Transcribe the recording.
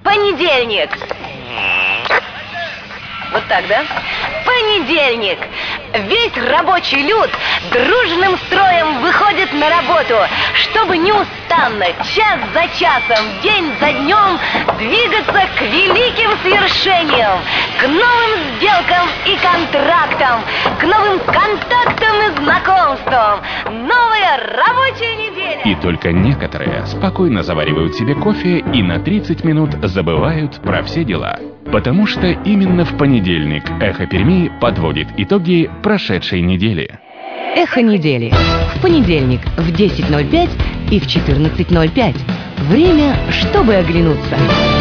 Понедельник. Вот так, да? Понедельник. Весь рабочий люд дружным строем выходит на работу, чтобы неустанно, час за часом, день за днем двигаться к великим свершениям, к новым сделкам и контрактам, к новым контактам и знакомствам. Новая рабочая неделя. И только некоторые спокойно заваривают себе кофе и на 30 минут забывают про все дела. Потому что именно в понедельник «Эхо Перми» подводит итоги прошедшей недели. «Эхо недели». В понедельник в 10:05 и в 14:05. Время, чтобы оглянуться.